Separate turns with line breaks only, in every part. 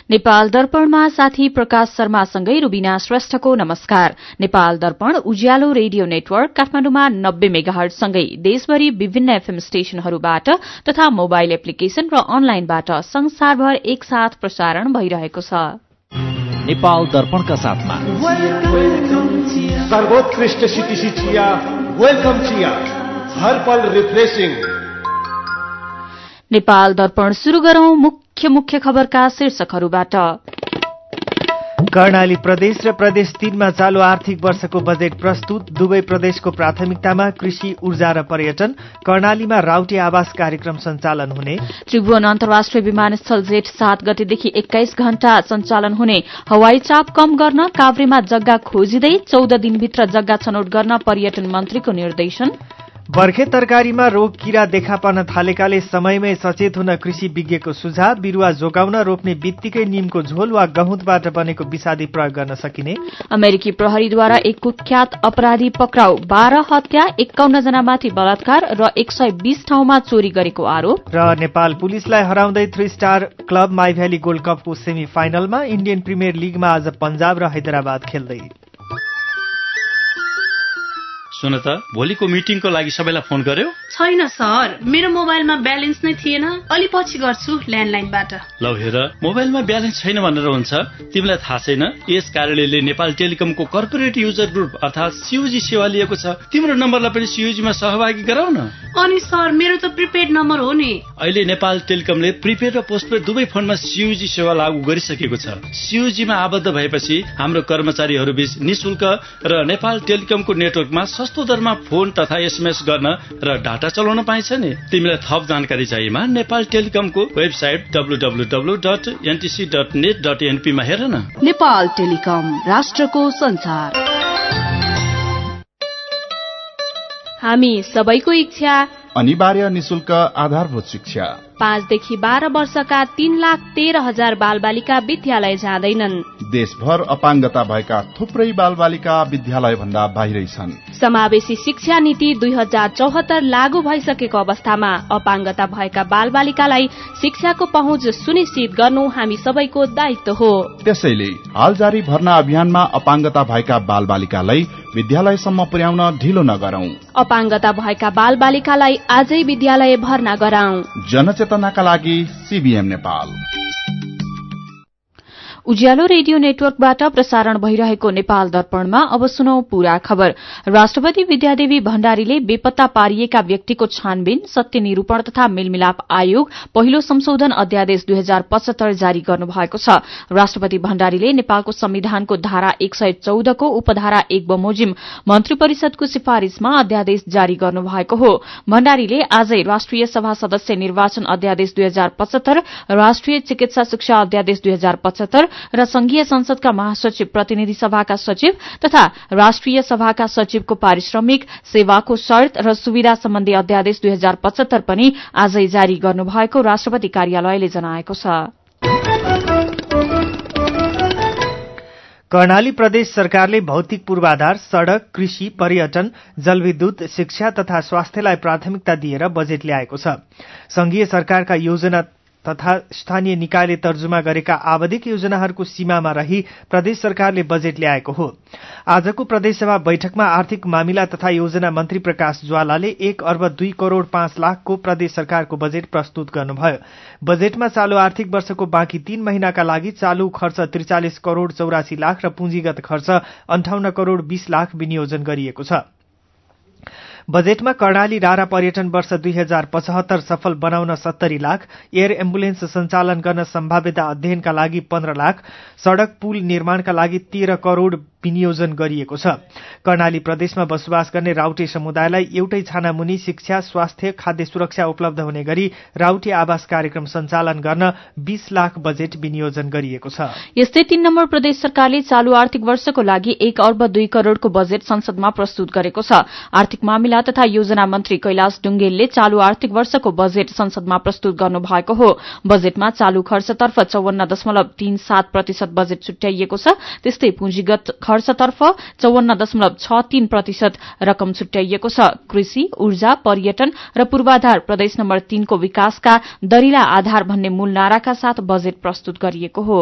नेपाल दर्पणमा साथी प्रकाश शर्मासँगै रुबिना श्रेष्ठको नमस्कार। नेपाल दर्पण उज्यालो रेडियो नेटवर्क काठमाडौँमा 90 मेगाहर्ज सँगै देशभरि विभिन्न एफएम स्टेशनहरूबाट तथा मोबाइल एप्लिकेशन र अनलाइनबाट संसारभर एकसाथ प्रसारण भइरहेको छ।
नेपाल दर्पणका साथमा
सर्वोत्कृष्ट सिटिसी चिया, वेलकम चिया, हर पल रिफ्रेशिङ।
नेपाल दर्पण शुरू गरौं मुख्य खबरका शीर्षकहरूबाट।
कर्णाली प्रदेश र प्रदेश 3 मा चालू आर्थिक वर्षको बजेट प्रस्तुत। दुवै प्रदेशको प्राथमिकतामा कृषि, ऊर्जा र पर्यटन। कर्णालीमा राउटे आवास कार्यक्रम सञ्चालन हुने।
त्रिभुवन अन्तर्राष्ट्रिय विमानस्थल जेठ 7 गतेदेखि 21 घण्टा सञ्चालन हुने। हवाई चाप कम गर्न काभ्रेमा जग्गा खोजिँदै 14 दिनभित्र जग्गा छनौट गर्न पर्यटन मन्त्रीको निर्देशन।
बर्खे तरकारीमा रोग किरा देखा पर्न थालेकाले समयमै सचेत हुन कृषि विज्ञको सुझाव। बिरुवा जोगाउन रोप्ने बित्तिकै नीमको झोल वा गहुँतबाट बनेको विषादी प्रयोग गर्न सकिने।
अमेरिकी प्रहरीद्वारा एक कुख्यात अपराधी पक्राउ। 12 हत्या, 51 जनामाथि बलात्कार र 120 ठाउँमा चोरी गरेको आरोप।
र नेपाल पुलिसलाई हराउँदै 3 star club Mai valley gold कपको सेमी फाइनलमा। इन्डियन प्रिमियर लिगमा आज पन्जाब र हैदराबाद खेल्दै।
सुन त, भोलिको मिटिङको लागि सबैलाई फोन गर्यो?
छैन सर, मेरो मोबाइलमा ब्यालेन्स नै थिएन। अलि पछि गर्छु ल्यान्डलाइनबाट।
लौ हेर, मोबाइलमा ब्यालेन्स छैन भनेर हुन्छ? तिमीलाई थाहा छैन यस कार्यालयले नेपाल टेलिकमको कर्पोरेट युजर ग्रुप अर्थात सीयूजी सेवा लिएको छ। तिम्रो नम्बरलाई पनि सीयूजीमा सहभागी गराउन।
अनि सर, मेरो त प्रिपेड नम्बर हो नि।
अहिले नेपाल टेलिकमले प्रिपेड र पोस्टपेड दुवै फोनमा सीयूजी सेवा लागू गरिसकेको छ। सीयूजीमा आबद्ध भएपछि हाम्रो कर्मचारीहरू बीच निशुल्क र नेपाल टेलिकमको नेटवर्कमा सस्तो दरमा फोन तथा एसएमएस गर्न र डाटा चलाउन पाइन्छ नि। तिमीलाई थप जानकारी चाहिएमा नेपाल टेलिकमको वेबसाइट www.ntc.net.np मा हेर न।
नेपाल टेलिकम, राष्ट्रको संचार।
हामी सबैको इच्छा
अनिवार्य निशुल्क आधारभूत शिक्षा।
5 देखि 12 वर्षका 3,13,000 बालबालिका विद्यालय जाँदैनन्।
देशभर अपाङ्गता भएका थुप्रै बालबालिका विद्यालय भन्दा बाहिरै छन्।
समावेशी शिक्षा नीति 2074 लागू भइसकेको अवस्थामा अपाङ्गता भएका बालबालिकालाई शिक्षाको पहुँच सुनिश्चित गर्नु हामी सबैको दायित्व हो।
त्यसैले हाल जारी भर्ना अभियानमा अपाङ्गता भएका बालबालिकालाई विद्यालयसम्म पुर्याउन ढिलो नगरौं।
अपाङ्गता भएका बालबालिकालाई आजै विद्यालय भर्ना गराउँ।
जनचेतनाका लागि सीबीएम नेपाल।
उज्यालो रेडियो नेटवर्कबाट प्रसारण भइरहेको नेपाल दर्पणमा अब सुनौ पूरा खबर। राष्ट्रपति विद्यादेवी भण्डारीले बेपत्ता पारिएका व्यक्तिको छानबिन, सत्य निरूपण तथा मेलमिलाप आयोग पहिलो संशोधन अध्यादेश 2075 जारी गर्नुभएको छ। राष्ट्रपति भण्डारीले नेपालको संविधानको धारा 114 को उपधारा 1 बमोजिम मन्त्री परिषदको सिफारिशमा अध्यादेश जारी गर्नुभएको हो। भण्डारीले आजै राष्ट्रिय सभा सदस्य निर्वाचन अध्यादेश 2075, राष्ट्रिय चिकित्सा शिक्षा अध्यादेश 2075 र संघीय संसदका महासचिव, प्रतिनिधि सभाका सचिव तथा राष्ट्रिय सभाका सचिवको पारिश्रमिक, सेवाको शर्त र सुविधा सम्बन्धी अध्यादेश 2075 पनि आजै जारी गर्नुभएको राष्ट्रपति कार्यालयले जनाएको छ।
कर्णाली प्रदेश सरकारले भौतिक पूर्वाधार, सड़क, कृषि, पर्यटन, जलविद्युत, शिक्षा तथा स्वास्थ्यलाई प्राथमिकता दिएर बजेट ल्याएको छ। संघीय सरकारका योजना तथा स्थानीय निकायले तर्जुमा गरेका आवधिक योजनाहरूको सीमामा रही प्रदेश सरकारले बजेट ल्याएको हो। आजको प्रदेशसभा बैठकमा आर्थिक मामिला तथा योजना मन्त्री प्रकाश ज्वालाले 1 अर्ब 2 करोड़ 5 लाखको प्रदेश सरकारको बजेट प्रस्तुत गर्नुभयो। बजेटमा चालू आर्थिक वर्षको बाँकी 3 महिनाका लागि चालू खर्च 43 करोड़ 84 लाख र पुँजीगत खर्च 58 करोड़ 20 लाख विनियोजन गरिएको छ। बजेटमा कर्णाली रारा पर्यटन वर्ष 2075 सफल बनाउन 70 लाख, एयर एम्बुलेन्स सञ्चालन गर्न सम्भाव्यता अध्ययनका लागि 15 लाख, सड़क पुल निर्माणका लागि 13 करोड़ विनियोजन गरिएको छ। कर्णाली प्रदेशमा बसोबास गर्ने राउटे समुदायलाई एउटै छानामुनि शिक्षा, स्वास्थ्य, खाद्य सुरक्षा उपलब्ध हुने गरी राउटे आवास कार्यक्रम सञ्चालन गर्न 20 लाख बजेट विनियोजन गरिएको छ।
यस्तै 3 नम्बर प्रदेश सरकारले चालू आर्थिक वर्षको लागि 1 अर्ब 2 करोड़को बजेट संसदमा प्रस्तुत गरेको छ। आर्थिक मामिला तथा योजना मन्त्री कैलाश डुंगेलले चालू आर्थिक वर्षको बजेट संसदमा प्रस्तुत गर्नुभएको हो। बजेटमा चालू खर्चतर्फ 54.37% बजेट छुट्याइएको छ। त्यस्तै पुँजीगत खर्चतर्फ 54.63% रकम छुट्याइएको छ। कृषि, ऊर्जा, पर्यटन र पूर्वाधार प्रदेश नम्बर 3 को विकासका दरिला आधार भन्ने मूल नाराका साथ बजेट प्रस्तुत गरिएको हो।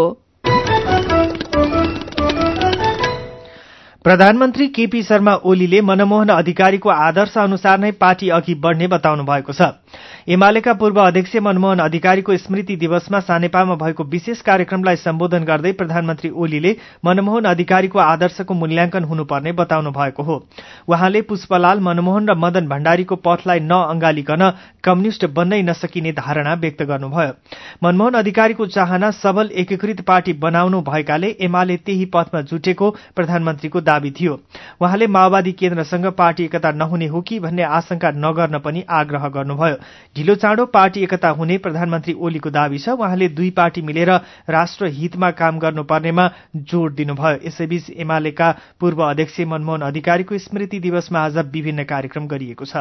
प्रधानमन्त्री केपी शर्मा ओलीले मनमोहन अधिकारीको आदर्श अनुसार नै पार्टी अघि बढ़ने बताउनु भएको छ। एमालेका पूर्व अध्यक्ष मनमोहन अधिकारीको स्मृति दिवसमा सानेपामा भएको विशेष कार्यक्रमलाई सम्बोधन गर्दै प्रधानमन्त्री ओलीले मनमोहन अधिकारीको आदर्शको मूल्याङ्कन हुनुपर्ने बताउनु भएको हो। उहाँले पुष्पलाल, मनमोहन र मदन भण्डारीको पथलाई नअंगालिकन कम्युनिष्ट बन्नै नसकिने धारणा व्यक्त गर्नुभयो। मनमोहन अधिकारीको चाहना सबल एकीकृत पार्टी बनाउनु भएकाले एमाले त्यही पथमा जुटेको प्रधानमन्त्रीको दावी थियो। उहाँले माओवादी केन्द्रसँग पार्टी एकता नहुने हो कि भन्ने आशंका नगर्न पनि आग्रह गर्नुभयो। ढिलो चाँडो पार्टी एकता हुने प्रधानमन्त्री ओलीको दावी छ। उहाँले दुई पार्टी मिलेर राष्ट्र हितमा काम गर्नुपर्नेमा जोड़ दिनुभयो। यसैबीच एमालेका पूर्व अध्यक्ष मनमोहन अधिकारीको स्मृति दिवसमा आज विभिन्न कार्यक्रम गरिएको छ।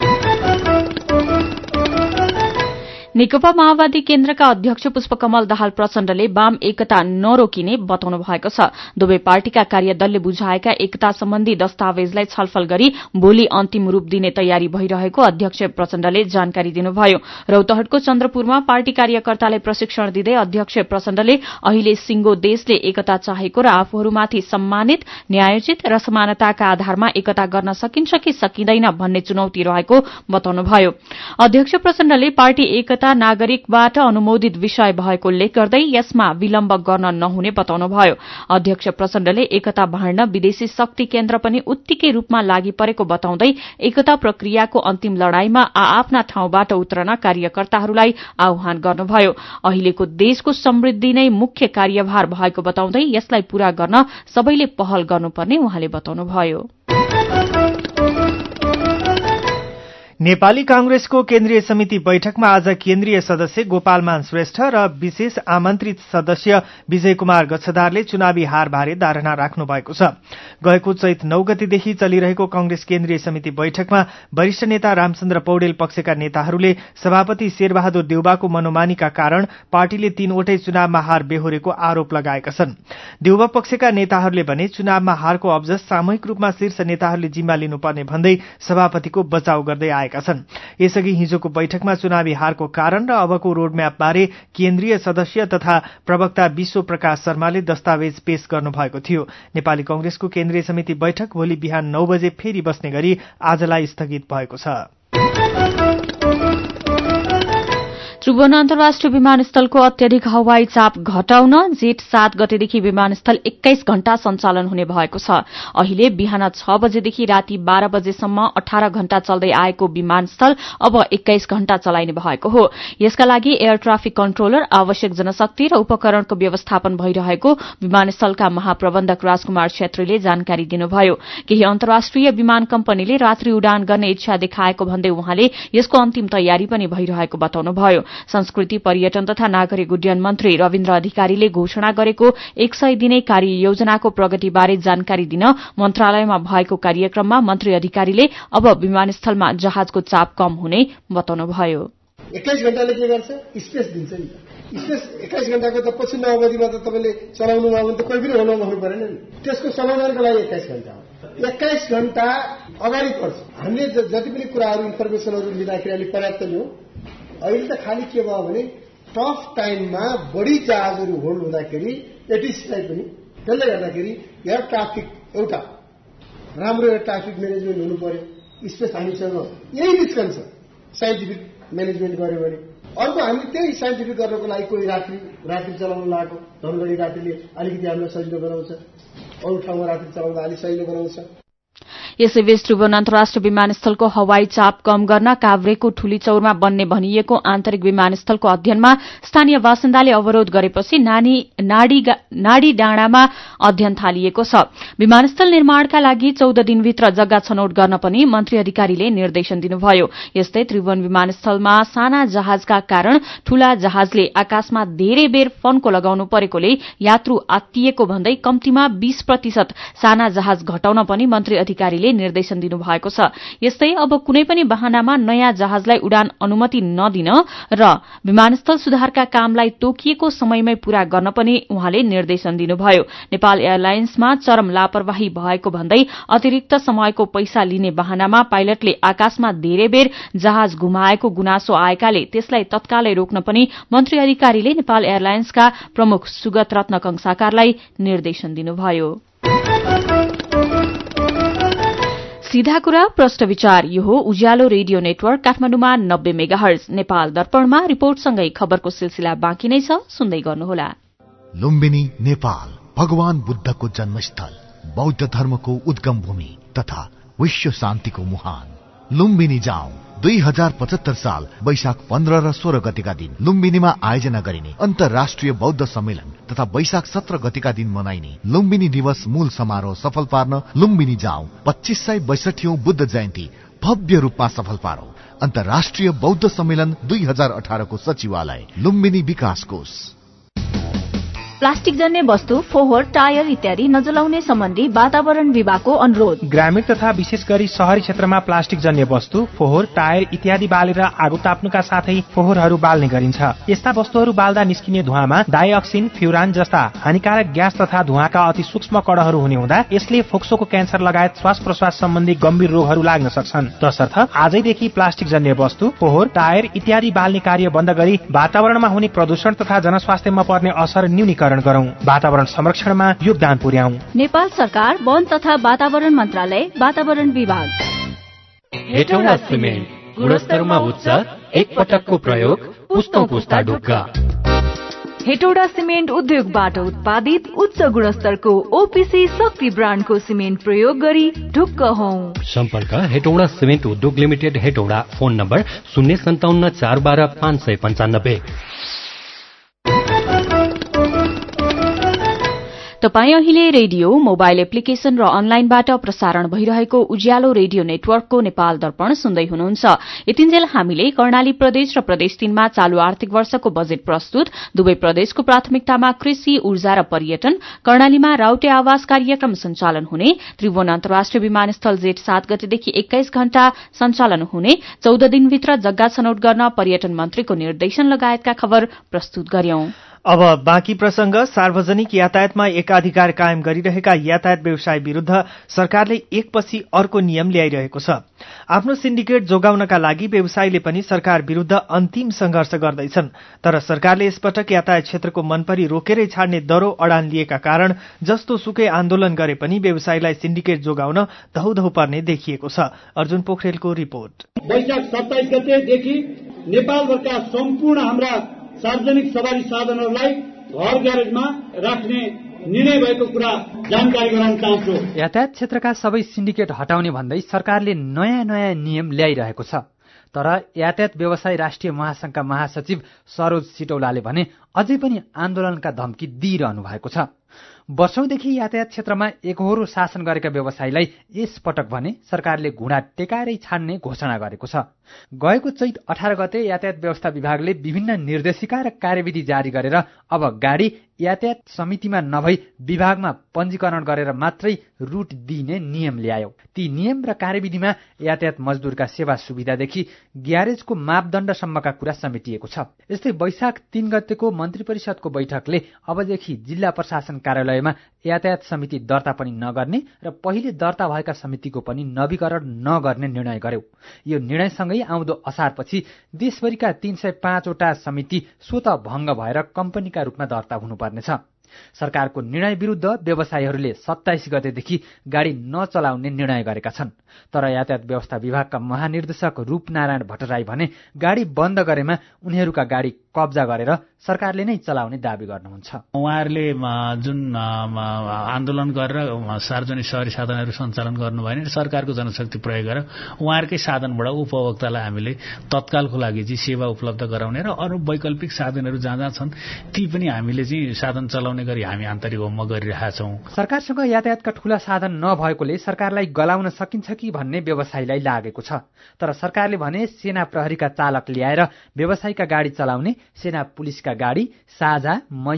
नेकपा माओवादी केन्द्रका अध्यक्ष पुष्पकमल दाहाल प्रचण्डले वाम एकता नरोकिने बताउनु भएको छ। दुवै पार्टीका कार्यदलले बुझाएका एकता सम्बन्धी दस्तावेजलाई छलफल गरी भोलि अन्तिम रूप दिने तयारी भइरहेको अध्यक्ष प्रचण्डले जानकारी दिनुभयो। रौतहटको चन्द्रपुरमा पार्टी कार्यकर्तालाई प्रशिक्षण दिँदै अध्यक्ष प्रचण्डले अहिले सिंगो देशले एकता चाहेको र आफूहरूमाथि सम्मानित, न्यायोचित र समानताका आधारमा एकता गर्न सकिन्छ कि सकिँदैन भन्ने चुनौती रहेको बताउनुभयो। अध्यक्ष प्रचण्डले पार्टी एकता नागरिकबाट अनुमोदित विषय भएको उल्लेख गर्दै यसमा विलम्ब गर्न नहुने बताउनुभयो। अध्यक्ष प्रचण्डले एकता भाँड्न विदेशी शक्ति केन्द्र पनि उत्तिकै रूपमा लागि परेको बताउँदै एकता प्रक्रियाको अन्तिम लड़ाईमा आआफ्ना ठाउँबाट उत्रन कार्यकर्ताहरूलाई आह्वान गर्नुभयो। अहिलेको देशको समृद्धि नै मुख्य कार्यभार भएको बताउँदै यसलाई पूरा गर्न सबैले पहल गर्नुपर्ने उहाँले बताउनुभयो।
नेपाली कांग्रेसको केन्द्रीय समिति बैठकमा आज केन्द्रीय सदस्य गोपालमान श्रेष्ठ र विशेष आमन्त्रित सदस्य विजय कुमार गच्छदारले चुनावी हारबारे धारणा राख्नु भएको छ। गएको चैत 9 गतेदेखि चलिरहेको कांग्रेस केन्द्रीय समिति बैठकमा वरिष्ठ नेता रामचन्द्र पौडेल पक्षका नेताहरूले सभापति शेरबहादुर देउबाको मनोमानीका कारण पार्टीले 3वटै चुनावमा हार बेहोरेको आरोप लगाएका छन्। देउबा पक्षका नेताहरूले भने चुनावमा हारको अब्जस सामूहिक रूपमा शीर्ष नेताहरूले जिम्मा लिनुपर्ने भन्दै सभापतिको बचाउ गर्दै आएका छन्। यसअघि हिजोको बैठकमा चुनावी हारको कारण र अबको रोडम्याप बारे केन्द्रीय सदस्य तथा प्रवक्ता विश्व प्रकाश शर्माले दस्तावेज पेश गर्नुभएको थियो। नेपाली कांग्रेसको केन्द्रीय समिति बैठक भोलि बिहान 9 बजे फेरि बस्ने गरी आजलाई स्थगित भएको छ।
त्रिभुवन अन्तर्राष्ट्रिय विमानस्थलको अत्याधिक हवाई चाप घटाउन जेठ 7 गतेदेखि विमानस्थल 21 घण्टा सञ्चालन हुने भएको छ। अहिले बिहान 6 बजेदेखि राति 12 बजेसम्म 18 घण्टा चल्दै आएको विमानस्थल अब 21 घण्टा चलाइने भएको हो। यसका लागि एयर ट्राफिक कन्ट्रोलर, आवश्यक जनशक्ति र उपकरणको व्यवस्थापन भइरहेको विमानस्थलका महाप्रबन्धक राजकुमार छेत्रीले जानकारी दिनुभयो। केही अन्तर्राष्ट्रिय विमान कम्पनीले रात्रि उडान गर्ने इच्छा देखाएको भन्दै उहाँले यसको अन्तिम तयारी पनि भइरहेको बताउनुभयो। संस्कृति, पर्यटन तथा नागरिक उड्डयन मन्त्री रविन्द्र अधिकारीले घोषणा गरेको 100 दिने कार्ययोजनाको प्रगतिबारे जानकारी दिन मन्त्रालयमा भएको कार्यक्रममा मन्त्री अधिकारीले अब विमानस्थलमा जहाजको चाप कम हुने बताउनुभयो।
21 घण्टाले के गर्छ? स्पेस दिन्छ नि। स्पेस 21 घण्टाको त पछिल्लो अवधिमा त तपाईले चलाउनु भयो भने त कोही पनि होल्ड गर्नु पर्दैन नि। त्यसको समाधानको लागि 21 घण्टा हो। 21 घण्टा अगाडि पर्छ। हामीले जति पनि कुराहरू इन्फर्मेसनहरू लिँदाखेरि अलि पर्याप्त लियौं। अहिले त खाली के भयो भने टफ टाइममा बढी जहाजहरू होल्ड हुँदाखेरि एटिसलाई पनि त्यसले गर्दाखेरि एयर ट्राफिक एउटा राम्रो एयर ट्राफिक म्यानेजमेन्ट हुनु पर्यो। स्पेस हामीसँग यही निस्कन्छ साइन्टिफिक म्यानेजमेन्ट गर्यो भने। अर्को हामी त्यही साइन्टिफिक गर्नको लागि कोही रात्रि चलाउन लागेको धनगढी रात्रिले अलिकति हामीलाई सजिलो बनाउँछ, अरू ठाउँमा रात्रि चलाउँदा अलिक सजिलो बनाउँछ।
यसैबीच त्रिभुवन अन्तर्राष्ट्रिय विमानस्थलको हवाई चाप कम गर्न काभ्रेको ठुलीचौरमा बन्ने भनिएको आन्तरिक विमानस्थलको अध्ययनमा स्थानीय बासिन्दाले अवरोध गरेपछि नाडी डाँडामा अध्ययन थालिएको छ। विमानस्थल निर्माणका लागि 14 दिनभित्र जग्गा छनौट गर्न पनि मन्त्री अधिकारीले निर्देशन दिनुभयो। यस्तै त्रिभुवन विमानस्थलमा साना जहाजका कारण ठूला जहाजले आकाशमा धेरै बेर फन्को लगाउनु परेकोले यात्रु आत्तिएको भन्दै कम्तीमा 20% साना जहाज घटाउन पनि मन्त्री अधिकारीले अधिकारीले निर्देशन दिनुभएको छ। यस्तै अब कुनै पनि बहानामा नयाँ जहाजलाई उडान अनुमति नदिन र विमानस्थल सुधारका कामलाई तोकिएको समयमै पूरा गर्न पनि उहाँले निर्देशन दिनुभयो। नेपाल एयरलाइन्समा चरम लापरवाही भएको भन्दै अतिरिक्त समयको पैसा लिने बहानामा पाइलटले आकाशमा धेरै बेर जहाज घुमाएको गुनासो आएकाले त्यसलाई तत्कालै रोक्न पनि मन्त्री अधिकारीले नेपाल एयरलाइन्सका प्रमुख सुगत रत्न कंसाकारलाई निर्देशन दिनुभयो। सीधा कुरा प्रश्न विचार, यो हो उज्यालो रेडियो नेटवर्क काठमाडौँमा 90 मेगाहर्ज। नेपाल दर्पणमा रिपोर्टसँगै खबरको सिलसिला बाँकी नै छ, सुन्दै गर्नुहोला।
लुम्बिनी नेपाल भगवान बुद्धको जन्मस्थल, बौद्ध धर्मको उद्गम भूमि तथा विश्व शान्तिको मुहान। लुम्बिनी जाउँ। 2075 साल वैशाख 15 र 16 गतेका दिन लुम्बिनीमा आयोजना गरिने अन्तर्राष्ट्रिय बौद्ध सम्मेलन तथा वैशाख 17 गतेका दिन मनाइने लुम्बिनी दिवस मूल समारोह सफल पार्न लुम्बिनी जाउँ। 2562औं बुद्ध जयन्ती भव्य रूपमा सफल पारौं। अन्तर्राष्ट्रिय बौद्ध सम्मेलन 2018 को सचिवालय, लुम्बिनी विकास कोष।
प्लास्टिक जन्य वस्तु, फोहोर, टायर इत्यादि नजलाउने सम्बन्धी वातावरण विभागको अनुरोध।
ग्रामीण तथा विशेष गरी शहरी क्षेत्रमा प्लास्टिक जन्य वस्तु, फोहोर, टायर इत्यादि बालेर आगो ताप्नुका साथै फोहोरहरू बाल्ने गरिन्छ। यस्ता वस्तुहरू बाल्दा निस्किने धुवामा डाइअक्सिन, फ्युरान जस्ता हानिकारक ग्यास तथा धुवाका अति सूक्ष्म कणहरू हुने हुँदा यसले फोक्सोको क्यान्सर लगायत श्वास प्रश्वास सम्बन्धी गम्भीर रोगहरू लाग्न सक्छन्। तसर्थ आजैदेखि प्लास्टिक जन्य वस्तु, फोहोर, टायर इत्यादि बाल्ने कार्य बन्द गरी वातावरणमा हुने प्रदूषण तथा जनस्वास्थ्यमा पर्ने असर न्यूनीकरण गरौं। वातावरण संरक्षणमा योगदान पुर्याउँ।
नेपाल सरकार, वन तथा वातावरण मन्त्रालय, वातावरण विभाग।
हेटौडा सिमेन्ट गुणस्तरमा उच्च, एक पटकको प्रयोग, पुस्तौं पुस्ता ढुक्का।
हेटौडा सिमेन्ट उद्योगबाट उत्पादित उच्च गुणस्तरको ओपीसी शक्ति ब्रान्डको सिमेन्ट प्रयोग गरी ढुक्क हौं।
सम्पर्क हेटौडा सिमेन्ट उद्योग लिमिटेड, हेटौडा। Phone number 057 412 595।
तपाई अहिले रेडियो, मोबाइल एप्लिकेशन र अनलाइनबाट प्रसारण भइरहेको उज्यालो रेडियो नेटवर्कको नेपाल दर्पण सुन्दै हुनुहुन्छ। यतिन्जेल हामीले कर्णाली प्रदेश र प्रदेश 3 मा चालू आर्थिक वर्षको बजेट प्रस्तुत, दुवै प्रदेशको प्राथमिकतामा कृषि, ऊर्जा र पर्यटन, कर्णालीमा राउटे आवास कार्यक्रम सञ्चालन हुने, त्रिभुवन अन्तर्राष्ट्रिय विमानस्थल जेठ 7 गतेदेखि 21 घण्टा सञ्चालन हुने, 14 दिनभित्र जग्गा छनौट गर्न पर्यटन मन्त्रीको निर्देशन लगायतका खबर प्रस्तुत गर्यौं।
अब बाँकी प्रसंग। सार्वजनिक यातायातमा एकाधिकार कायम गरिरहेका यातायात व्यवसाय विरूद्ध सरकारले एकपछि अर्को नियम ल्याइरहेको छ। आफ्नो सिन्डिकेट जोगाउनका लागि व्यवसायीले पनि सरकार विरूद्ध अन्तिम संघर्ष गर्दैछन्। तर सरकारले यसपटक यातायात क्षेत्रको मनपरी रोकेरै छाड्ने दरो अडान लिएका कारण जस्तो सुकै आन्दोलन गरे पनि व्यवसायीलाई सिन्डिकेट जोगाउन धौधौ पर्ने देखिएको छ। अर्जुन पोखरेलको रिपोर्ट।
वैशाख 27 गतेदेखि नेपालभरका सम्पूर्ण हाम्रा सार्वजनिक सवारी साधनहरूलाई घर ग्यारेजमा राख्ने निर्णय भएको कुरा जानकारी गराउन चाहन्छु।
यातायात क्षेत्रका सबै सिन्डिकेट हटाउने भन्दै सरकारले नयाँ नियम ल्याइरहेको छ। तर यातायात व्यवसाय राष्ट्रिय महासंघका महासचिव सरोज सिटौलाले भने अझै पनि आन्दोलनका धम्की दिइरहनु भएको छ। वर्षौंदेखि यातायात क्षेत्रमा एकहोरो शासन गरेका व्यवसायीलाई यसपटक भने सरकारले घुँडा टेकाएरै छाड्ने घोषणा गरेको छ। गएको चैत 18 गते यातायात व्यवस्था विभागले विभिन्न निर्देशिका र कार्यविधि जारी गरेर अब गाडी यातायात समितिमा नभई विभागमा पञ्जीकरण गरेर मात्रै रूट दिने नियम ल्यायो। ती नियम र कार्यविधिमा यातायात मजदूरका सेवा सुविधादेखि ग्यारेजको मापदण्डसम्मका कुरा समेटिएको छ। यस्तै वैशाख 3 गतेको मन्त्री परिषदको बैठकले अबदेखि जिल्ला प्रशासन कार्यालयमा यातायात समिति दर्ता पनि नगर्ने र पहिले दर्ता भएका समितिको पनि नवीकरण नगर्ने निर्णय गर्यो। यो निर्णयसँगै आउँदो असारपछि देशभरिका 305 वटा समिति स्वत भंग भएर कम्पनीका रूपमा दर्ता हुनुपर्नेछ। सरकारको निर्णय विरूद्ध व्यवसायीहरूले 27 गतेदेखि गाडी नचलाउने निर्णय गरेका छन्। तर यातायात व्यवस्था विभागका महानिर्देशक रूपनारायण भट्टराई भने गाडी बन्द गरेमा उनीहरूका गाडी कब्जा गरेर सरकारले नै चलाउने दावी गर्नुहुन्छ।
उहाँहरूले जुन आन्दोलन गरेर सार्वजनिक शहरी साधनहरू सञ्चालन गर्नु भएन, सरकारको जनशक्ति प्रयोग गरेर उहाँहरूकै साधनबाट उपभोक्तालाई हामीले तत्कालको लागि चाहिँ सेवा उपलब्ध गराउने र अरू वैकल्पिक साधनहरू जहाँ जहाँ छन् ती पनि हामीले चाहिँ साधन चलाउने गरी हामी आन्तरिक होममा गरिरहेका छौं।
सरकारसँग यातायातका ठूला साधन नभएकोले सरकारलाई गलाउन सकिन्छ कि भन्ने व्यवसायीलाई लागेको छ। तर सरकारले भने सेना प्रहरीका चालक ल्याएर व्यवसायीका गाडी चलाउने, सेना पुलिसका गाडी, साझा, मयूर,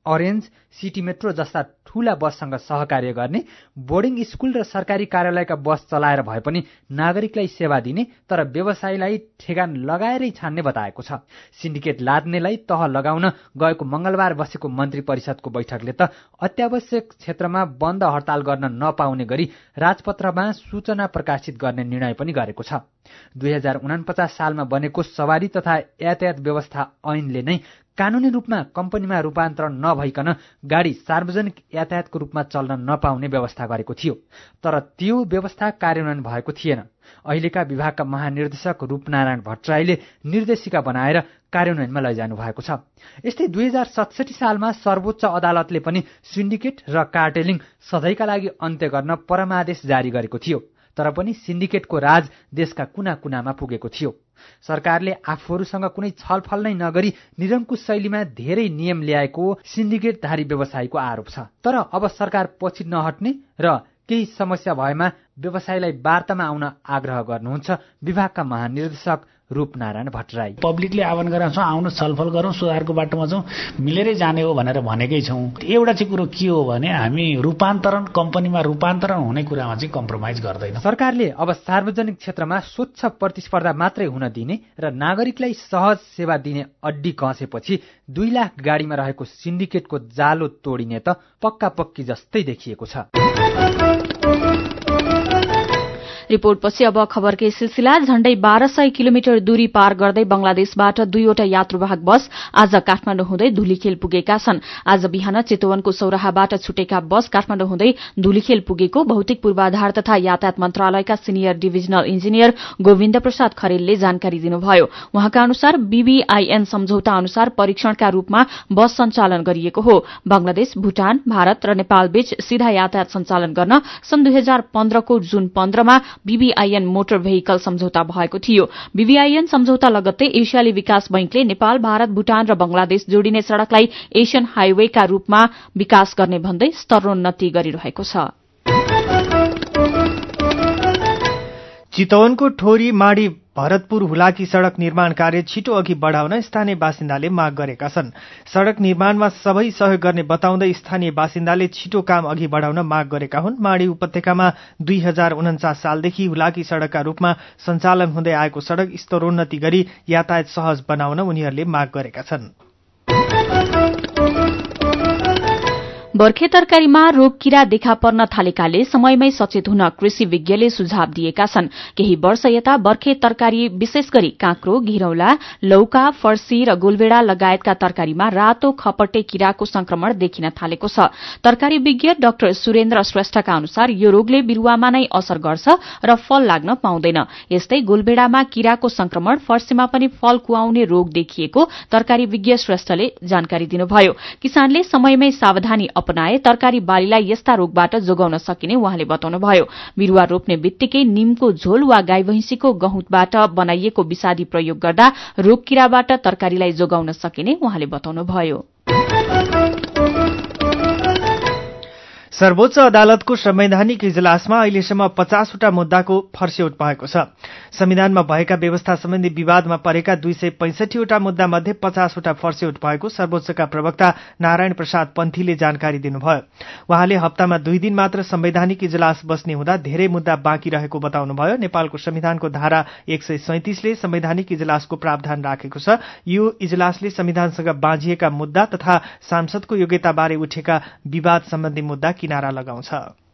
अरेन्ज, सिटी मेट्रो जस्ता ठूला बससँग सहकार्य गर्ने, बोर्डिङ स्कूल र सरकारी कार्यालयका बस चलाएर भए पनि नागरिकलाई सेवा दिने तर व्यवसायीलाई ठेगान लगाएरै छान्ने बताएको छ। सिन्डिकेट लाद्नेलाई तह लगाउन गएको मंगलबार बसेको मन्त्री परिषदको बैठकले त अत्यावश्यक क्षेत्रमा बन्द हडताल गर्न नपाउने गरी राजपत्रमा सूचना प्रकाशित गर्ने निर्णय पनि गरेको छ। 2049 सालमा बनेको सवारी तथा यातायात व्यवस्था ऐनले नै कानूनी रूपमा कम्पनीमा रूपान्तरण नभइकन गाडी सार्वजनिक यातायातको रूपमा चल्न नपाउने व्यवस्था गरेको थियो, तर त्यो व्यवस्था कार्यान्वयन भएको थिएन। अहिलेका विभागका महानिर्देशक रूपनारायण भट्टराईले निर्देशिका बनाएर कार्यान्वयनमा लैजानु भएको छ। यस्तै 2067 सालमा सर्वोच्च अदालतले पनि सिन्डिकेट र कार्टेलिङ सधैँका लागि अन्त्य गर्न परमादेश जारी गरेको थियो, तर पनि सिन्डिकेटको राज देशका कुना कुनामा पुगेको थियो। सरकारले आफूहरूसँग कुनै छलफल नै नगरी निरङ्कुश शैलीमा धेरै नियम ल्याएको सिन्डिकेटधारी व्यवसायीको आरोप छ। तर अब सरकार पछि नहट्ने र केही समस्या भएमा व्यवसायीलाई वार्तामा आउन आग्रह गर्नुहुन्छ विभागका महानिर्देशक रूपनारायण भट्टराई।
पब्लिकले आह्वान गरेका छौँ, आउनु छलफल गरौँ, सुधारको बाटोमा जाउँ, मिलेरै जाने हो भनेर भनेकै छौँ। एउटा चाहिँ कुरो के हो भने हामी कम्पनीमा रूपान्तरण हुने कुरामा चाहिँ कम्प्रोमाइज गर्दैन।
सरकारले अब सार्वजनिक क्षेत्रमा स्वच्छ प्रतिस्पर्धा मात्रै हुन दिने र नागरिकलाई सहज सेवा दिने अड्डी कसेपछि 2 लाख गाडीमा रहेको सिन्डिकेटको जालो तोडिने त पक्का पक्की जस्तै देखिएको छ।
रिपोर्टपछि अब खबरकै सिलसिला। झण्डै 1200 किलोमिटर दूरी पार गर्दै बंगलादेशबाट 2वटा यात्रुवाहक बस आज काठमाडौँ हुँदै धुलीखेल पुगेका छन्। आज बिहान चितवनको सौराहाबाट छुटेका बस काठमाडौँ हुँदै धुलीखेल पुगेको भौतिक पूर्वाधार तथा यातायात मन्त्रालयका senior divisional engineer Govind Prasad खरेलले जानकारी दिनुभयो। उहाँका अनुसार बीबीआईएन सम्झौता अनुसार परीक्षणका रूपमा बस सञ्चालन गरिएको हो। बंगलादेश, भूटान, भारत र नेपाल बीच सीधा यातायात सञ्चालन गर्न सन् 2015 को जुन 15 मा बीबीआईएन मोटर भेहिकल सम्झौता भएको थियो। बीबीआईएन सम्झौता लगत्तै एसियाली विकास बैंकले नेपाल, भारत, भूटान र बंगलादेश जोडिने सड़कलाई एशियन हाइवेका रूपमा विकास गर्ने भन्दै स्तरोन्नति गरिरहेको छ।
चितवनको ठोरी माडी भरतपुर हुलाकी सड़क निर्माण कार्य छिटो अघि बढ़ाउन स्थानीय बासिन्दाले माग गरेका छन्। सड़क निर्माणमा सबै सहयोग गर्ने बताउँदै स्थानीय बासिन्दाले छिटो काम अघि बढ़ाउन माग गरेका हुन्। माडी उपत्यकामा 2049 सालदेखि हुलाकी सड़कका रूपमा सञ्चालन हुँदै आएको सड़क स्तरोन्नति गरी यातायात सहज बनाउन उनीहरूले माग गरेका छन्।
बर्खे तरकारीमा रोग किरा देखा पर्न थालेकाले समयमै सचेत हुन कृषि विज्ञले सुझाव दिएका छन्। केही वर्ष यता बर्खे तरकारी विशेष गरी काँक्रो, घिरौला, लौका, फर्सी र गोलबेडा लगायतका तरकारीमा रातो खपटे किराको संक्रमण देखिन थालेको छ। तरकारी विज्ञ डाक्टर सुरेन्द्र श्रेष्ठका अनुसार यो रोगले बिरूवामा नै असर गर्छ र फल लाग्न पाउँदैन। यस्तै गोलबेडामा किराको संक्रमण, फर्सीमा पनि फल कुआउने रोग देखिएको तरकारी विज्ञ श्रेष्ठले जानकारी दिनुभयो। किसानले समयमै सावधानी अपनाए तरकारी बालीलाई यस्ता रोगबाट जोगाउन सकिने उहाँले बताउनुभयो। बिरूवा रोप्ने बित्तिकै निमको झोल वा गाई भैंसीको गहुँतबाट बनाइएको विषादी प्रयोग गर्दा रोग किराबाट तरकारीलाई जोगाउन सकिने उहाँले बताउनुभयो।
सर्वोच्च अदालतको संवैधानिक इजलासमा अहिलेसम्म 50वटा मुद्दाको फर्स्यौट भएको छ। संविधानमा भएका व्यवस्था सम्बन्धी विवादमा परेका 265वटा मुद्दा मध्ये 50वटा फर्स्यौट भएको सर्वोच्चका प्रवक्ता नारायण प्रसाद पन्थीले जानकारी दिनुभयो। उहाँले हप्तामा 2 दिन मात्र संवैधानिक इजलास बस्ने हुँदा धेरै मुद्दा बाँकी रहेको बताउनुभयो। नेपालको संविधानको धारा 137 ले संवैधानिक इजलासको प्रावधान राखेको छ। यो इजलासले संविधानसँग बाँझिएका मुद्दा तथा सांसदको योग्यताबारे उठेका विवाद सम्बन्धी मुद्दा किनारा लगाउँछ।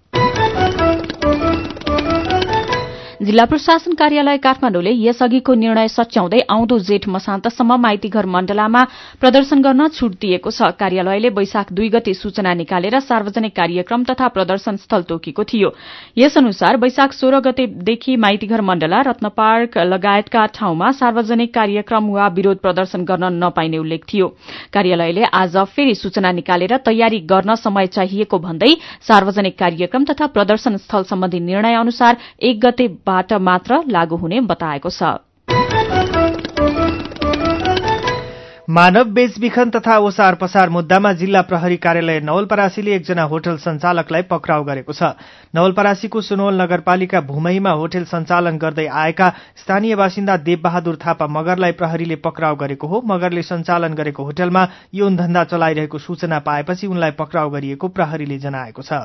जिल्ला प्रशासन कार्यालय काठमाडौँले यसअघिको निर्णय सच्याउँदै आउँदो जेठ मसान्तसम्म माइतीघर मण्डलामा प्रदर्शन गर्न छूट दिएको छ। कार्यालयले वैशाख 2 गते सूचना निकालेर सार्वजनिक कार्यक्रम तथा प्रदर्शन स्थल तोकेको थियो। यस अनुसार वैशाख 16 गतेदेखि माइतीघर मण्डला, रत्न पार्क लगायतका ठाउँमा सार्वजनिक कार्यक्रम वा विरोध प्रदर्शन गर्न नपाइने उल्लेख थियो। कार्यालयले आज फेरि सूचना निकालेर तयारी गर्न समय चाहिएको भन्दै सार्वजनिक कार्यक्रम तथा प्रदर्शन स्थल सम्बन्धी निर्णय अनुसार 1 गते बाट मात्र लागू हुने बताएको छ।
मानव बेचबिखन तथा ओसार पसार मुद्दामा जिल्ला प्रहरी कार्यालय नवलपरासीले एकजना होटल सञ्चालकलाई पक्राउ गरेको छ। नवलपरासीको सुनवल नगरपालिका भूमैमा होटल सञ्चालन गर्दै आएका स्थानीय बासिन्दा देवबहादुर थापा मगरलाई प्रहरीले पक्राउ गरेको हो। मगरले सञ्चालन गरेको होटलमा यौन धन्दा चलाइरहेको सूचना पाएपछि उनलाई पक्राउ गरिएको प्रहरीले जनाएको छ।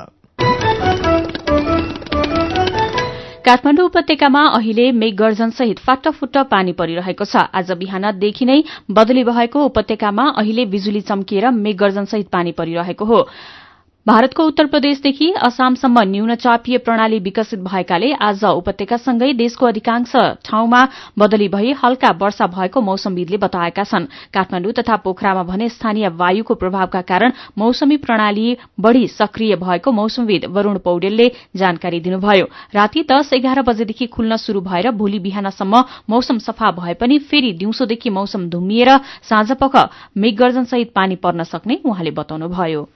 काठमाडौँ उपत्यकामा अहिले मेघगर्जन सहित फाटाफुट्ट पानी परिरहेको छ। आज बिहानदेखि नै बदली भएको उपत्यकामा अहिले बिजुली चम्किएर मेघगर्जन सहित पानी परिरहेको हो। भारतको उत्तर प्रदेशदेखि असमसम्म न्यूनचापीय प्रणाली विकसित भएकाले आज उपत्यकासँगै देशको अधिकांश ठाउँमा बदली भई हल्का वर्षा भएको मौसमविदले बताएका छन्। काठमाडौँ तथा पोखरामा भने स्थानीय वायुको प्रभावका कारण मौसमी प्रणाली बढ़ी सक्रिय भएको मौसमविद वरूण पौडेलले जानकारी दिनुभयो। राति 10-11 बजेदेखि खुल्न शुरू भएर भोलि बिहानसम्म मौसम सफा भए पनि फेरि दिउँसोदेखि मौसम धुम्मिएर साँझपख मेघगर्जनसहित पानी पर्न सक्ने उहाँले बताउनुभयो।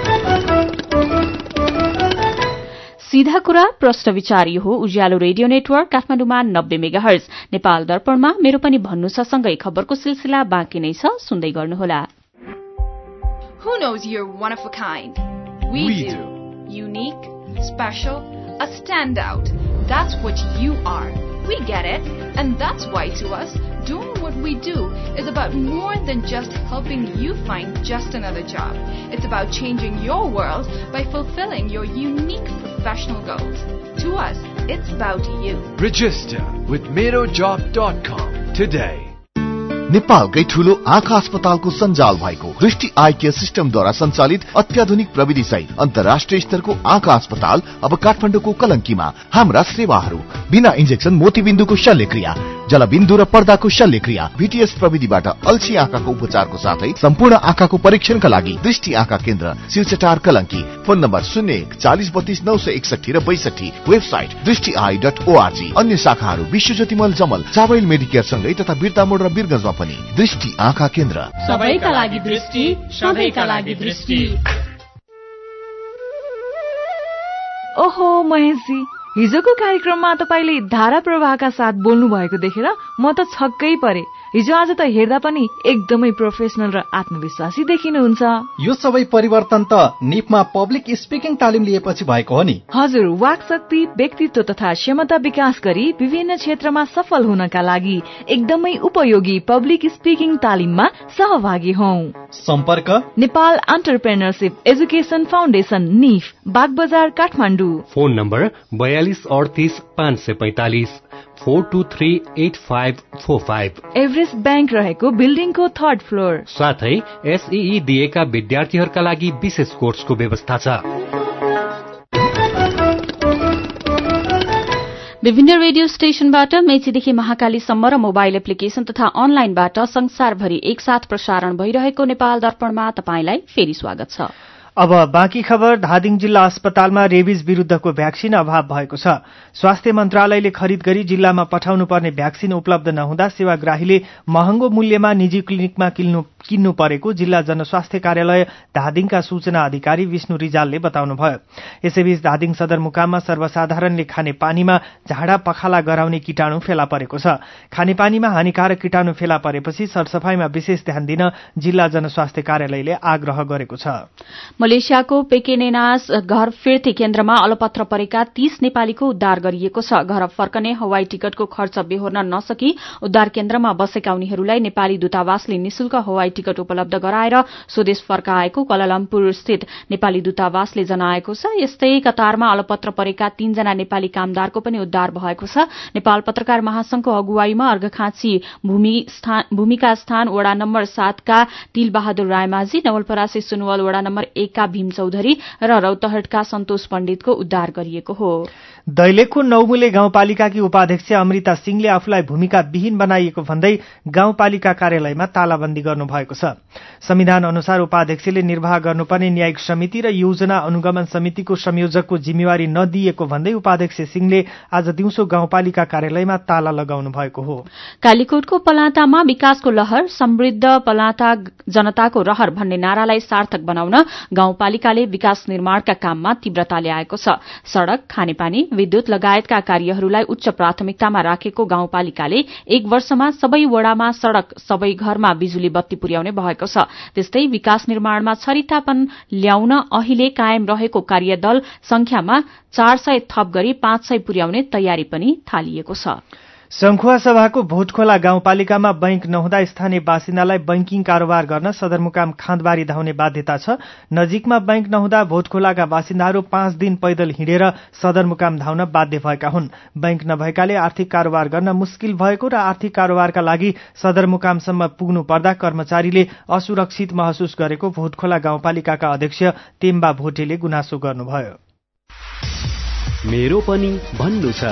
सीधा कुरा प्रश्न विचार यो हो उज्यालो रेडियो नेटवर्क काठमाडौँमा 90 मेगाहर्ज, नेपाल दर्पणमा मेरो पनि भन्नु छ सँगै खबरको सिलसिला बाँकी नै छ, सुन्दै गर्नुहोला।
Who knows you're one of a kind? We do. Unique, special, a standout. That's what you are. We get it, and that's why to us, doing what we do is about more than just helping you find just another job. It's about changing your world by fulfilling your unique professional goals. To us, it's about you.
Register with merojob.com today.
नेपालकै ठूलो आँखा अस्पतालको सञ्जाल भएको दृष्टि I care सिस्टमद्वारा सञ्चालित अत्याधुनिक प्रविधि सहित अन्तर्राष्ट्रिय स्तरको आँखा अस्पताल अब काठमाडौँको कलंकीमा। हाम्रा सेवाहरू बिना इन्जेक्सन मोतीबिन्दुको शल्यक्रिया, जलबिन्दु र पर्दाको शल्यक्रिया, VTS प्रविधिबाट अल्छी आँखाको उपचारको साथै सम्पूर्ण आँखाको परीक्षणका लागि दृष्टि आँखा केन्द्र शिवचटार कलंकी। फोन नम्बर 01 40 32 961 र 62। वेबसाइट दृष्टिआई.org। अन्य शाखाहरू विश्वज्योति मल जमल, चाबैल मेडिकेयर सँगै तथा बिर्तामोड र बिरगंजमा पनि दृष्टि आँखा केन्द्र।
सबैका लागि दृष्टि, सधैँका लागि दृष्टि।
ओहो महेशजी, हिजोको कार्यक्रममा तपाईले धारा प्रवाहका साथ बोल्नु भएको देखेर म त छक्कै परे। हिजो आज त हेर्दा पनि एकदमै प्रोफेसनल र आत्मविश्वासी देखिनुहुन्छ।
यो सबै परिवर्तन त निपमा पब्लिक स्पिकिङ तालिम लिएपछि भएको हो नि।
हजुर, वाक शक्ति, व्यक्तित्व तथा क्षमता विकास गरी विभिन्न क्षेत्रमा सफल हुनका लागि एकदमै उपयोगी पब्लिक स्पिकिङ तालिममा सहभागी हौं।
सम्पर्क
नेपाल एन्टरप्रेन्योरशिप एजुकेसन फाउन्डेशन, निफ, Bagbazar, Kathmandu.
Phone number 42 38 545 4238545।
Everest bank रहेको बिल्डिङको 3rd फ्लोर।
साथै SEE दिएका विद्यार्थीहरूका लागि विशेष कोर्सको व्यवस्था छ।
विभिन्न रेडियो स्टेशनबाट मेचीदेखि महाकालीसम्म र मोबाइल एप्लिकेशन तथा अनलाइनबाट संसारभरि एकसाथ प्रसारण भइरहेको नेपाल दर्पणमा तपाईंलाई फेरि स्वागत छ।
अब बाँकी खबर। धादिङ जिल्ला अस्पतालमा रेबिज विरूद्धको भ्याक्सिन अभाव भएको छ। स्वास्थ्य मन्त्रालयले खरिद गरी जिल्लामा पठाउनु पर्ने भ्याक्सिन उपलब्ध नहुँदा सेवाग्राहीले महँगो मूल्यमा निजी क्लिनिकमा किन्नु परेको जिल्ला जनस्वास्थ्य कार्यालय धादिङका सूचना अधिकारी विष्णु रिजालले बताउनुभयो। यसैबीच धादिङ सदरमुकाममा सर्वसाधारणले खाने पानीमा झाडा पखाला गराउने कीटाणु फेला परेको छ। खानेपानीमा हानिकारक कीटाणु फेला परेपछि सरसफाईमा विशेष ध्यान दिन जिल्ला जनस्वास्थ्य कार्यालयले आग्रह गरेको छ।
मलेसियाको पेकेनेनास घर फिर्ती केन्द्रमा अलपत्र परेका 30 नेपालीको उद्धार गरिएको छ। घर फर्कने हवाई टिकटको खर्च बेहोर्न नसकी उद्धार केन्द्रमा बसेका उनीहरूलाई नेपाली दूतावासले निशुल्क हवाई टिकट उपलब्ध गराएर स्वदेश फर्काएको कलालम्पुर स्थित नेपाली दूतावासले जनाएको छ। यस्तै कतारमा अलपत्र परेका 3 जना नेपाली कामदारको पनि उद्धार भएको छ। नेपाल पत्रकार महासंघको अगुवाईमा अर्घखाँची भूमिका स्थान वडा नम्बर 7 का तिलबहादुर रायमाझी, नवलपरासी सुनवल वडा नम्बर 1 का भीम चौधरी र रौतहटका सन्तोष पण्डितको उद्धार गरिएको हो।
दैलेखको नौमुले गाउँपालिकाकी उपाध्यक्ष अमृता सिंहले आफूलाई भूमिका विहीन बनाइएको भन्दै गाउँपालिका कार्यालयमा तालाबन्दी गर्नुभएको छ। संविधान अनुसार उपाध्यक्षले निर्वाह गर्नुपर्ने न्यायिक समिति र योजना अनुगमन समितिको संयोजकको जिम्मेवारी नदिएको भन्दै उपाध्यक्ष सिंहले आज दिउँसो गाउँपालिका कार्यालयमा ताला लगाउनु भएको हो।
कालीकोटको पलातामा विकासको लहर, समृद्ध पलाता जनताको रहर भन्ने नारालाई सार्थक बनाउन गाउँपालिकाले विकास निर्माणका काममा तीव्रता ल्याएको छ। सड़क, खानेपानी, विद्युत लगायतका कार्यहरूलाई उच्च प्राथमिकतामा राखेको गाउँपालिकाले 1 वर्षमा सबै वडामा सड़क, सबै घरमा बिजुली बत्ती पुर्याउने भएको छ। त्यस्तै विकास निर्माणमा छरितापन ल्याउन अहिले कायम रहेको कार्यदल संख्यामा 400 थप गरी 500 पुर्याउने तयारी पनि थालिएको छ।
संखुवा सभाको भोटखोला गाउँपालिकामा बैंक नहुँदा स्थानीय बासिन्दालाई बैंकिङ कारोबार गर्न सदरमुकाम खाँदबारी धाउने बाध्यता छ। नजिकमा बैंक नहुँदा भोटखोलाका बासिन्दाहरू 5 दिन पैदल हिँडेर सदरमुकाम धाउन बाध्य भएका हुन्। बैंक नभएकाले आर्थिक कारोबार गर्न मुस्किल भएको र आर्थिक कारोबारका लागि सदरमुकामसम्म पुग्नु पर्दा कर्मचारीले असुरक्षित महसुस गरेको भोटखोला गाउँपालिकाका अध्यक्ष तेम्बा भोटेले गुनासो गर्नुभयो।
मेरो पनि भन्नु छ।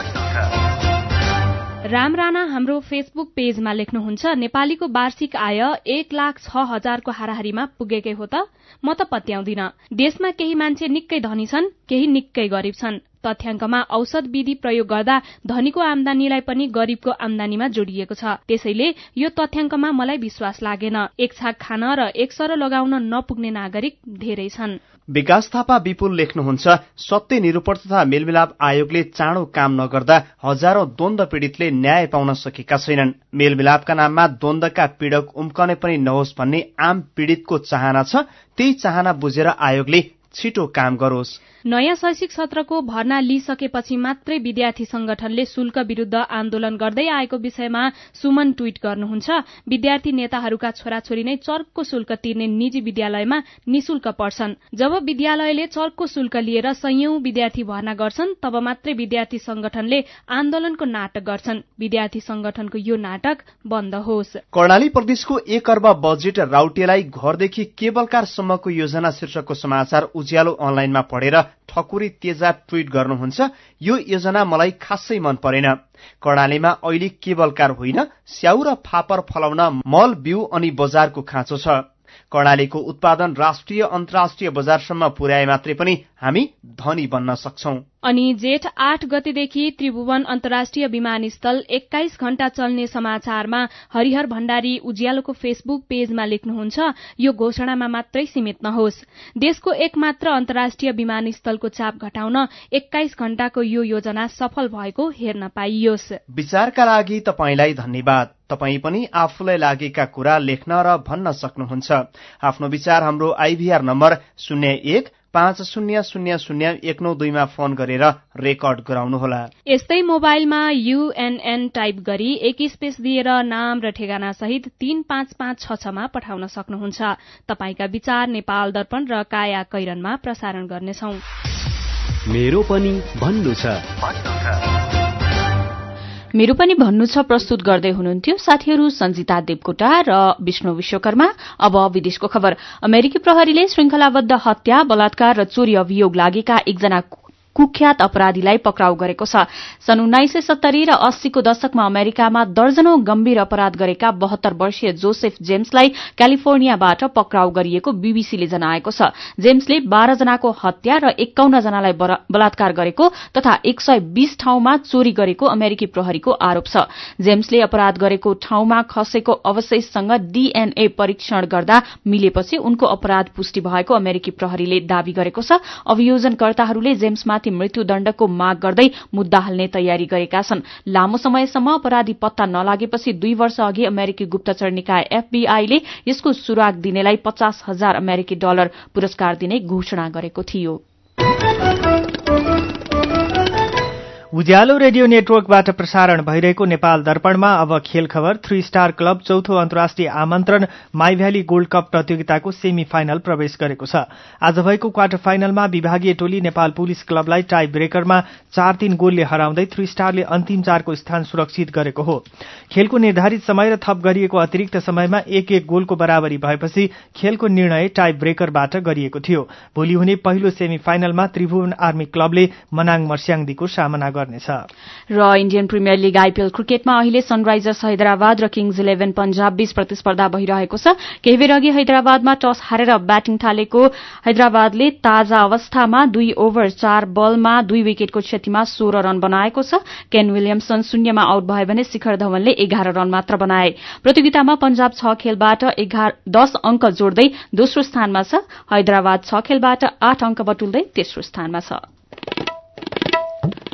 राम राणा हाम्रो फेसबुक पेजमा लेख्नुहुन्छ, नेपालीको वार्षिक आय 1,06,000 को हाराहारीमा पुगेकै हो त? म त पत्याउँदिन। देशमा केही मान्छे निकै धनी छन्, केही निकै गरीब छन्। तथ्याङ्कमा औषध विधि प्रयोग गर्दा धनीको आमदानीलाई पनि गरीबको आमदानीमा जोडिएको छ। त्यसैले यो तथ्याङ्कमा मलाई विश्वास लागेन। एक छाक खान र एक सर लगाउन नपुग्ने नागरिक धेरै छन्।
विकास थापा विपुल लेख्नुहुन्छ, सत्य निरूपण तथा मेलमिलाप आयोगले चाँडो काम नगर्दा हजारौं द्वन्द पीड़ितले न्याय पाउन सकेका छैनन्। मेलमिलापका नाममा द्वन्दका पीड़क उम्कने पनि नहोस् भन्ने आम पीड़ितको चाहना छ। त्यही चाहना बुझेर आयोगले छिटो काम गरोस्।
नयाँ शैक्षिक सत्रको भर्ना लिइसकेपछि मात्रै विद्यार्थी संगठनले शुल्क विरूद्ध आन्दोलन गर्दै आएको विषयमा सुमन ट्वीट गर्नुहुन्छ, विद्यार्थी नेताहरूका छोराछोरी नै चर्को शुल्क तिर्ने निजी विद्यालयमा निशुल्क पढ्छन्। जब विद्यालयले चर्को शुल्क लिएर सयौं विद्यार्थी भर्ना गर्छन् तब मात्रै विद्यार्थी संगठनले आन्दोलनको नाटक गर्छन्। विद्यार्थी संगठनको यो नाटक बन्द होस्।
कर्णाली प्रदेशको 1 अर्ब बजेट राउटेलाई घरदेखि केबलकारसम्मको योजना शीर्षकको समाचार उज्यालो अनलाइनमा पढेर ठकुरी तेजा ट्वीट गर्नुहुन्छ, यो योजना मलाई खासै मन परेन। कर्णालीमा अहिले केबलकार होइन, स्याउ र फापर फलाउन मल बिउ अनि बजारको खाँचो छ। कर्णालीको उत्पादन राष्ट्रिय अन्तर्राष्ट्रिय बजारसम्म पुर्याए मात्रै पनि हामी धनी बन्न सक्छौं।
अनि जेठ 8 गतेदेखि त्रिभुवन अन्तर्राष्ट्रिय विमानस्थल 21 घण्टा चल्ने समाचारमा हरिहर भण्डारी उज्यालोको फेसबुक पेजमा लेख्नुहुन्छ, यो घोषणामा मात्रै सीमित नहोस्। देशको एकमात्र अन्तर्राष्ट्रिय विमानस्थलको चाप घटाउन 21 घण्टाको यो योजना सफल भएको हेर्न पाइयोस्।
विचारका लागि तपाईलाई धन्यवाद। तपाई पनि आफूलाई लागेका कुरा लेख्न र भन्न सक्नुहुन्छ। आफ्नो विचार हाम्रो आइभीआर नम्बर 0150001992 मा फोन गरेर रेकर्ड गराउनुहोला।
यस्तै मोबाइलमा UNN टाइप गरी 1 स्पेस दिएर नाम र ठेगाना सहित 35566 मा पठाउन सक्नुहुन्छ। तपाईका विचार नेपाल दर्पण र काया कैरनमा प्रसारण गर्नेछौं।
मेरो पनि भन्नु छ।
मेरो पनि भन्नु छ प्रस्तुत गर्दै हुनुहुन्थ्यो साथीहरू सञ्जिता देवकोटा र विष्णु विश्वकर्मा। अब विदेशको खबर। अमेरिकी प्रहरीले श्रृंखलाबद्ध हत्या, बलात्कार र चोरी अभियोग लागेका एकजना कुख्यात अपराधीलाई पक्राउ गरेको छ। सन् 1970 र 80 को दशकमा अमेरिकामा दर्जनौं गम्भीर अपराध गरेका 72 वर्षीय जोसेफ जेम्सलाई क्यालिफोर्नियाबाट पक्राउ गरिएको बीबीसीले जनाएको छ। जेम्सले 12 जनाको हत्या र 51 जनालाई बलात्कार गरेको तथा 120 ठाउँमा चोरी गरेको अमेरिकी प्रहरीको आरोप छ। जेम्सले अपराध गरेको ठाउँमा खसेको अवशेषसँग डीएनए परीक्षण गर्दा मिलेपछि उनको अपराध पुष्टि भएको अमेरिकी प्रहरीले दावी गरेको छ। अभियोजनकर्ताहरूले जेम्समा मृत्युदण्डको माग गर्दै मुद्दा हाल्ने तयारी गरेका छन्। लामो समयसम्म अपराधी पत्ता नलागेपछि 2 वर्ष अघि अमेरिकी गुप्तचर निकाय FBI ले यसको सुराग दिनेलाई $50,000 अमेरिकी डलर पुरस्कार दिने घोषणा गरेको थियो।
उज्यालो रेडियो नेटवर्कबाट प्रसारण भइरहेको नेपाल दर्पणमा अब खेल खबर। 3 स्टार क्लब चौथो अन्तर्राष्ट्रिय आमन्त्रण माई भ्याली गोल्ड कप प्रतियोगिताको सेमी फाइनल प्रवेश गरेको छ। आज भएको क्वार्टर फाइनलमा विभागीय टोली नेपाल पुलिस क्लबलाई टाई ब्रेकरमा 4-3 गोलले हराउँदै 3 स्टारले अन्तिम 4 को स्थान सुरक्षित गरेको हो। खेलको निर्धारित समय र थप गरिएको अतिरिक्त समयमा 1-1 गोलको बराबरी भएपछि खेलको निर्णय टाई ब्रेकरबाट गरिएको थियो। भोलि हुने पहिलो सेमी फाइनलमा त्रिभुवन आर्मी क्लबले मनाङ मर्स्याङदीको सामना गर्नेछ।
र इण्डियन प्रिमियर लीग आईपीएल क्रिकेटमा अहिले सनराइजर्स हैदराबाद र किङ्स 11 पंजाब बीच प्रतिस्पर्धा भइरहेको छ। केही बेर अघि हैदराबादमा टस हारेर ब्याटिङ थालेको हैदराबादले ताजा अवस्थामा 2 ओभर 4 बलमा 2 विकेटको क्षतिमा 16 रन बनाएको छ। केन विलियमसन शून्यमा आउट भए भने शिखर धवनले 11 रन मात्र बनाए। प्रतियोगितामा पंजाब 6 खेलबाट 10 अंक जोड्दै दोस्रो स्थानमा छ। हैदराबाद 6 खेलबाट 8 अंक बटुल्दै तेस्रो स्थानमा छ।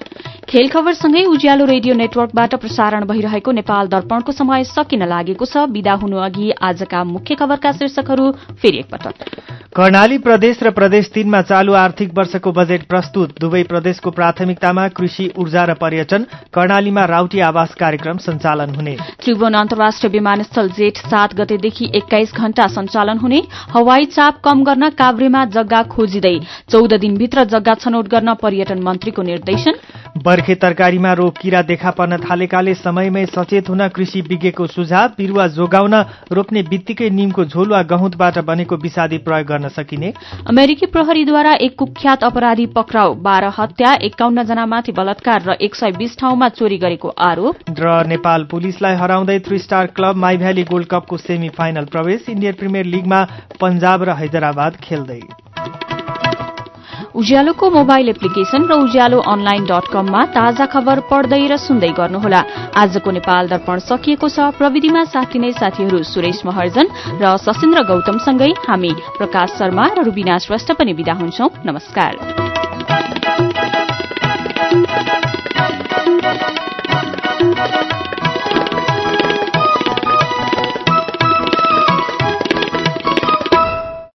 खेल खबरसँगै उज्यालो रेडियो नेटवर्कबाट प्रसारण भइरहेको नेपाल दर्पणको समय सकिन लागेको छ। विदा हुनु अघि आजका मुख्य खबरका शीर्षकहरू फेरि एकपटक।
कर्णाली प्रदेश र प्रदेश 3 मा चालू आर्थिक वर्षको बजेट प्रस्तुत। दुवै प्रदेशको प्राथमिकतामा कृषि, ऊर्जा र पर्यटन। कर्णालीमा राउटी आवास कार्यक्रम सञ्चालन हुने।
त्रिभुवन अन्तर्राष्ट्रिय विमानस्थल जेठ 7 गतेदेखि 21 घण्टा सञ्चालन हुने। हवाई चाप कम गर्न काभ्रेमा जग्गा खोजिँदै 14 दिनभित्र जग्गा छनौट गर्न पर्यटन मन्त्रीको निर्देशन।
बर्खे तरकारीमा रोग किरा देखा पर्न थालेकाले समयमै सचेत हुन कृषि विज्ञको सुझाव। बिरुवा जोगाउन रोप्ने बित्तिकै नीमको झोल वा गहुँतबाट बनेको विषादी प्रयोग गर्न सकिने।
अमेरिकी प्रहरीद्वारा एक कुख्यात अपराधी पक्राउ। 12 हत्या, 51 जनामाथि बलात्कार र 120 ठाउँमा चोरी गरेको आरोप।
र नेपाल पुलिसलाई हराउँदै 3 star club Mai valley gold कपको सेमी फाइनल प्रवेश। इन्डियन प्रिमियर लिगमा पंजाब र हैदराबाद खेल्दै। उज्यालोको मोबाइल एप्लिकेशन र उज्यालो online.com मा ताजा खबर पढ्दै र सुन्दै गर्नुहोला। आजको नेपाल दर्पण सकिएको छ। प्रविधिमा साथ दिने साथीहरू सुरेश महर्जन र सशिन्द्र गौतमसँगै हामी प्रकाश शर्मा र रुबिना श्रेष्ठ पनि बिदा हुन्छौं। नमस्कार।